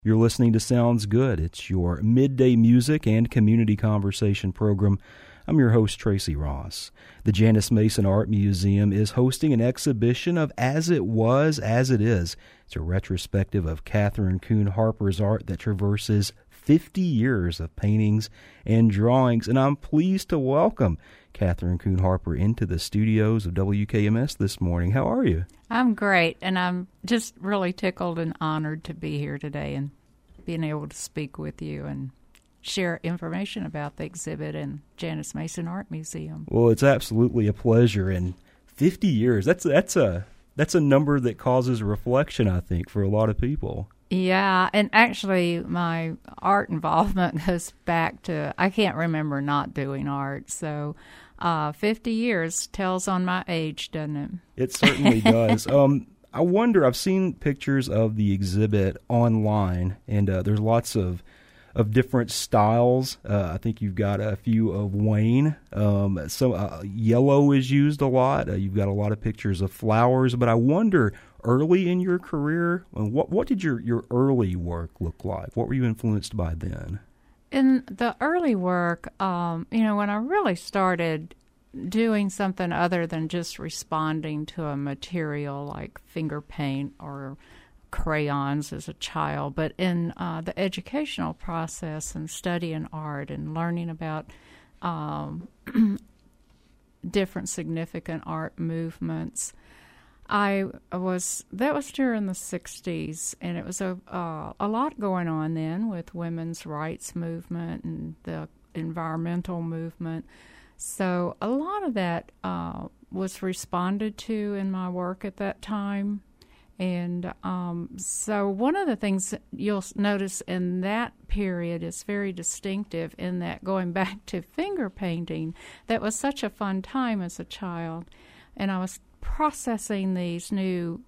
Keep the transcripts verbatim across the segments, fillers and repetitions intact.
You're listening to Sounds Good. It's your midday music and community conversation program. I'm your host, Tracy Ross. The Janice Mason Art Museum is hosting an exhibition of As It Was, As It Is. It's a retrospective of Catherine Kuhn Harper's art that traverses fifty years of paintings and drawings, and I'm pleased to welcome Catherine Kuhn Harper into the studios of W K M S this morning. How are you? I'm great, and I'm just really tickled and honored to be here today and being able to speak with you and share information about the exhibit in Janice Mason Art Museum. Well, it's absolutely a pleasure, and fifty years, that's that's a that's a number that causes reflection, I think, for a lot of people. Yeah, and actually my art involvement goes back to, I can't remember not doing art, so uh, fifty years tells on my age, doesn't it? It certainly does. Um, I wonder, I've seen pictures of the exhibit online, and uh, there's lots of of different styles. Uh, I think you've got a few of Wayne. Um, so uh, yellow is used a lot. Uh, you've got a lot of pictures of flowers, but I wonder, early in your career, what what did your, your early work look like? What were you influenced by then? In the early work, um, you know, when I really started doing something other than just responding to a material like finger paint or crayons as a child, but in uh, the educational process and studying art and learning about um, different significant art movements, I was, that was during the sixties, and it was a uh, a lot going on then with women's rights movement and the environmental movement. So a lot of that uh, was responded to in my work at that time. And um, so one of the things you'll notice in that period is very distinctive in that, going back to finger painting, that was such a fun time as a child. And I was processing these new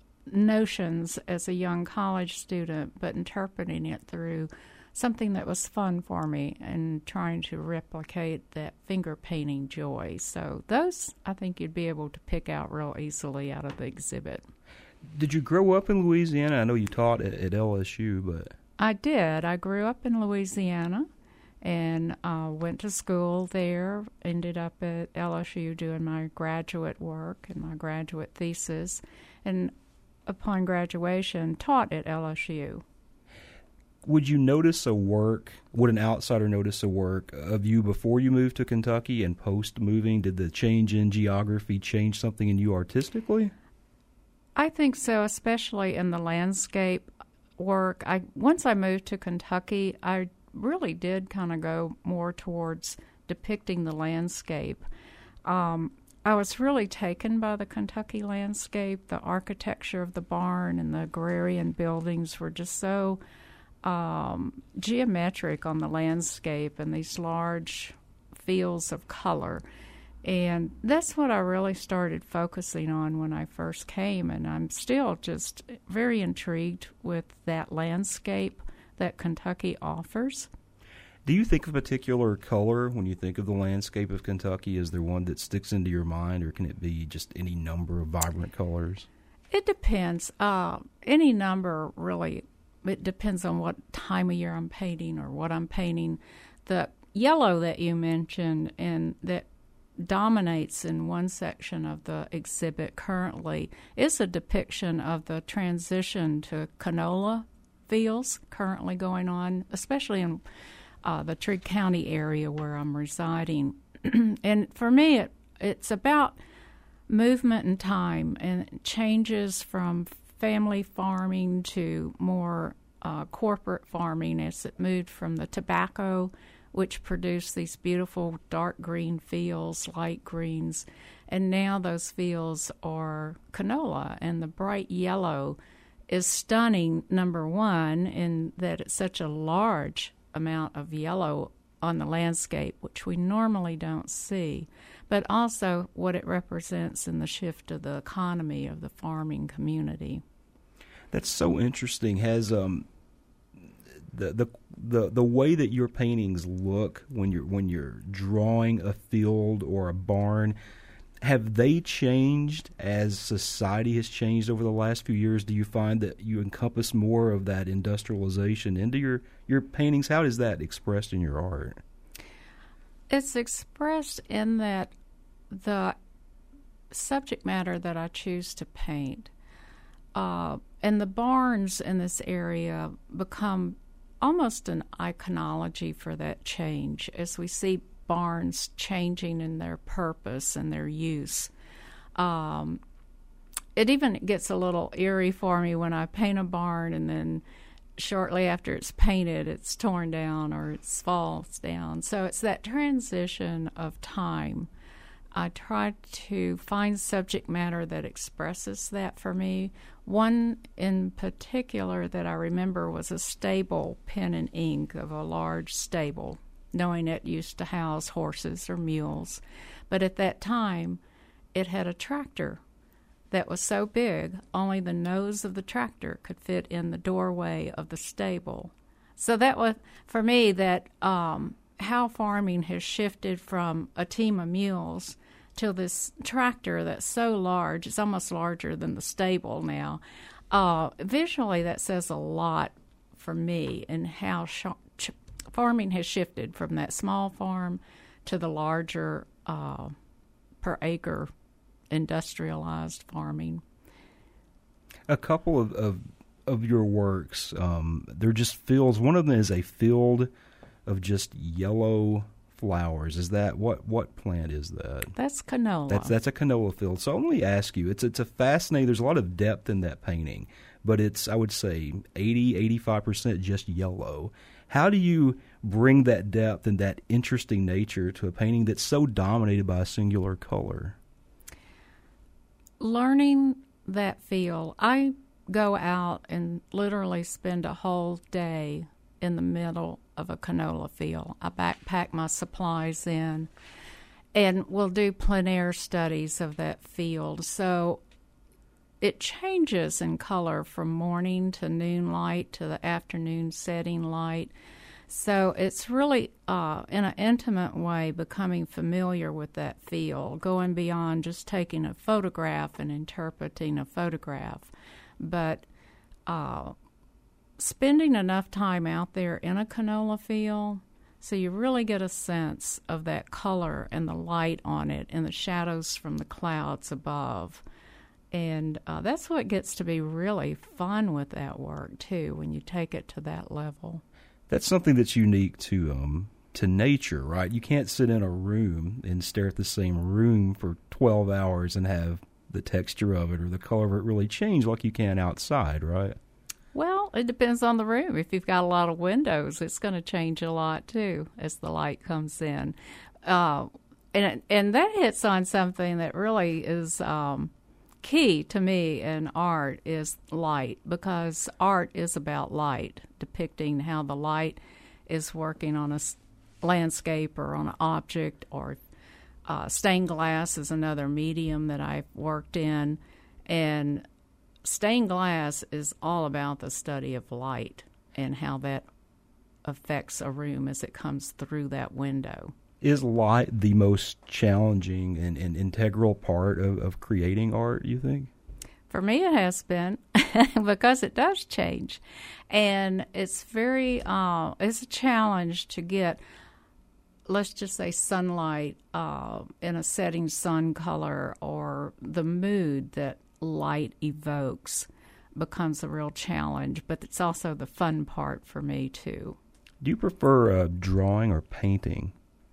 notions as a young college student, but interpreting it through something that was fun for me and trying to replicate that finger painting joy. So those, I think you'd be able to pick out real easily out of the exhibit. Did you grow up in Louisiana? I know you taught at, at L S U, but... I did. I grew up in Louisiana and uh, went to school there, ended up at L S U doing my graduate work and my graduate thesis, and upon graduation taught at L S U. Would you notice a work, would an outsider notice a work of you before you moved to Kentucky and post-moving? Did the change in geography change something in you artistically? I think so, especially in the landscape work. I once I moved to Kentucky, I really did kind of go more towards depicting the landscape. Um, I was really taken by the Kentucky landscape. The architecture of the barn and the agrarian buildings were just so um, geometric on the landscape, and these large fields of color. And that's what I really started focusing on when I first came, and I'm still just very intrigued with that landscape that Kentucky offers. Do you think of a particular color when you think of the landscape of Kentucky? Is there one that sticks into your mind, or can it be just any number of vibrant colors? It depends. Uh, any number, really. It depends on what time of year I'm painting or what I'm painting. The yellow that you mentioned and that dominates in one section of the exhibit currently is a depiction of the transition to canola fields currently going on, especially in uh, the Trigg County area where I'm residing. And for me, it, it's about movement and time and changes from family farming to more uh, corporate farming as it moved from the tobacco, which produced these beautiful dark green fields, light greens, and now those fields are canola, and the bright yellow is stunning, number one, in that it's such a large amount of yellow on the landscape, which we normally don't see, but also what it represents in the shift of the economy of the farming community. That's so interesting. Has um the the the the way that your paintings look when you're when you're drawing a field or a barn, have they changed as society has changed over the last few years? Do you find that you encompass more of that industrialization into your, your paintings? How is that expressed in your art? It's expressed in that the subject matter that I choose to paint, uh, and the barns in this area become almost an iconology for that change as we see barns changing in their purpose and their use. Um, it even gets a little eerie for me when I paint a barn and then shortly after it's painted, it's torn down or it falls down. So it's that transition of time. I try to find subject matter that expresses that for me. One in particular that I remember was a stable pen and ink of a large stable, knowing it used to house horses or mules. But at that time, it had a tractor that was so big, only the nose of the tractor could fit in the doorway of the stable. So that was, for me, that um, how farming has shifted from a team of mules to this tractor that's so large, it's almost larger than the stable now. Uh, visually, that says a lot for me in how sh- ch- farming has shifted from that small farm to the larger uh, per acre industrialized farming. A couple of, of, of your works, um, they're just fields. One of them is a field of just yellow flowers. Is that, what what plant is that? That's canola. That's that's a canola field. So let me ask you, it's it's a fascinating, there's a lot of depth in that painting, but it's, I would say, eighty, eighty-five percent just yellow. How do you bring that depth and that interesting nature to a painting that's so dominated by a singular color? Learning that field. I go out and literally spend a whole day in the middle of a canola field. I backpack my supplies in, and we'll do plein air studies of that field. So it changes in color from morning to noon light to the afternoon setting light. So it's really, uh, in an intimate way, becoming familiar with that field, going beyond just taking a photograph and interpreting a photograph. But uh, spending enough time out there in a canola field so you really get a sense of that color and the light on it and the shadows from the clouds above. And uh, that's what gets to be really fun with that work, too, when you take it to that level. That's something that's unique to um to nature, right? You can't sit in a room and stare at the same room for twelve hours and have the texture of it or the color of it really change like you can outside, right? Well, it depends on the room. If you've got a lot of windows, it's going to change a lot, too, as the light comes in. Uh, and, and that hits on something that really is um, key to me in art is light, because art is about light, depicting how the light is working on a landscape or on an object, or uh, stained glass is another medium that I've worked in. And stained glass is all about the study of light and how that affects a room as it comes through that window. Is light the most challenging and, and integral part of, of creating art, you think? For me, it has been, because it does change. And it's very, uh, it's a challenge to get, let's just say, sunlight uh, in a setting sun color, or the mood that light evokes becomes a real challenge. But it's also the fun part for me, too. Do you prefer uh, drawing or painting?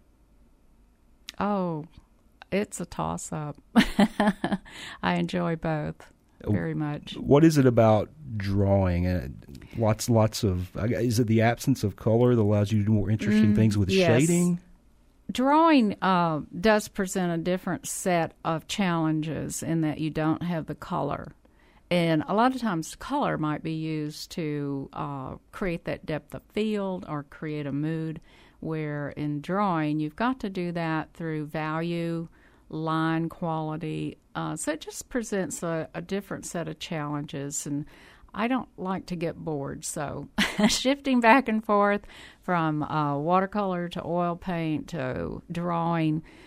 Oh, it's a toss-up. I enjoy both very much. What is it about drawing? Uh, lots, lots of. Is it the absence of color that allows you to do more interesting mm, things with yes. shading? Drawing uh, does present a different set of challenges in that you don't have the color. And a lot of times color might be used to uh, create that depth of field or create a mood, where in drawing you've got to do that through value, line quality. Uh, so it just presents a, a different set of challenges. And I don't like to get bored, so shifting back and forth from uh, watercolor to oil paint to drawing,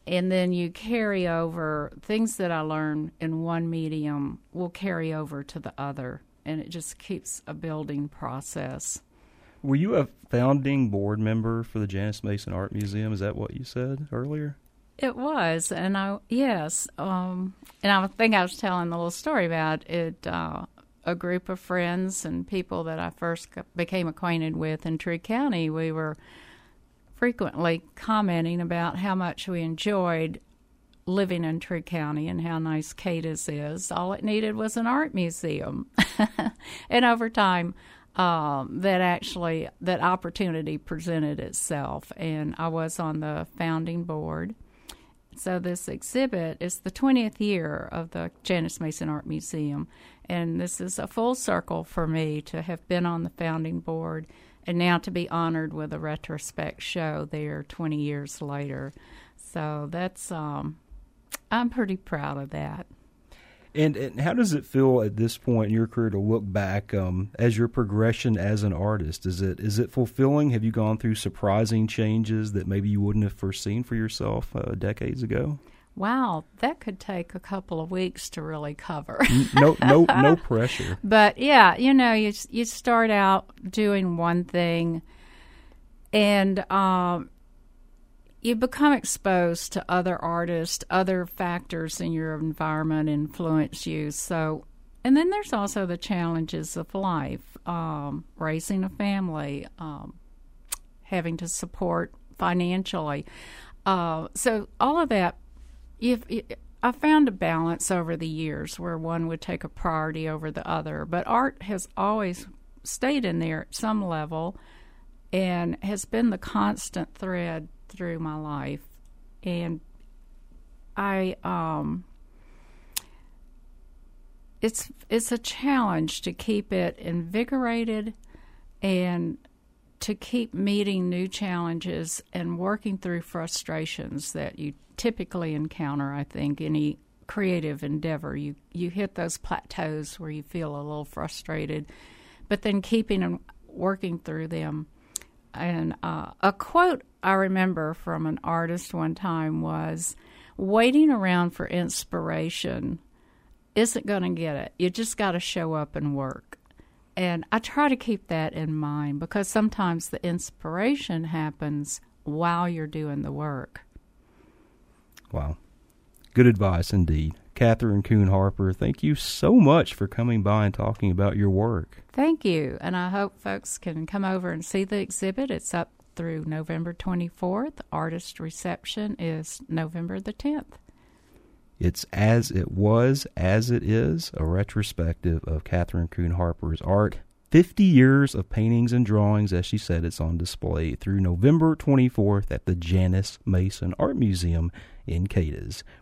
and then you carry over things that I learn in one medium will carry over to the other, and it just keeps a building process. Were you a founding board member for the Janice Mason Art Museum? Is that what you said earlier? It was, and I yes, um, and I think I was telling a little story about it. Uh, a group of friends and people that I first became acquainted with in Tree County, we were frequently commenting about how much we enjoyed living in Tree County and how nice Cadiz is. All it needed was an art museum, and over time, um, that actually that opportunity presented itself, and I was on the founding board. So this exhibit is the twentieth year of the Janice Mason Art Museum, and this is a full circle for me to have been on the founding board and now to be honored with a retrospect show there twenty years later. So that's, um, I'm pretty proud of that. And, and how does it feel at this point in your career to look back um, as your progression as an artist? Is it is it fulfilling? Have you gone through surprising changes that maybe you wouldn't have foreseen for yourself uh, decades ago? Wow, that could take a couple of weeks to really cover. no, no, no pressure. But yeah, you know, you you start out doing one thing, and um, you become exposed to other artists, other factors in your environment influence you. So, and then there's also the challenges of life, um, raising a family, um, having to support financially. Uh, so all of that, you've, you, I found a balance over the years where one would take a priority over the other. But art has always stayed in there at some level and has been the constant thread through my life, and I um it's it's a challenge to keep it invigorated and to keep meeting new challenges and working through frustrations that you typically encounter. I think any creative endeavor, you you hit those plateaus where you feel a little frustrated, but then keeping and working through them. And uh, a quote I remember from an artist one time was, waiting around for inspiration isn't going to get it. You just got to show up and work. And I try to keep that in mind because sometimes the inspiration happens while you're doing the work. Wow. Good advice indeed. Catherine Kuhn Harper, thank you so much for coming by and talking about your work. Thank you, and I hope folks can come over and see the exhibit. It's up through November twenty-fourth. Artist reception is November the tenth. It's As It Was, As It Is, a retrospective of Catherine Kuhn Harper's art. fifty years of paintings and drawings, as she said, it's on display through November twenty-fourth at the Janice Mason Art Museum in Cadiz.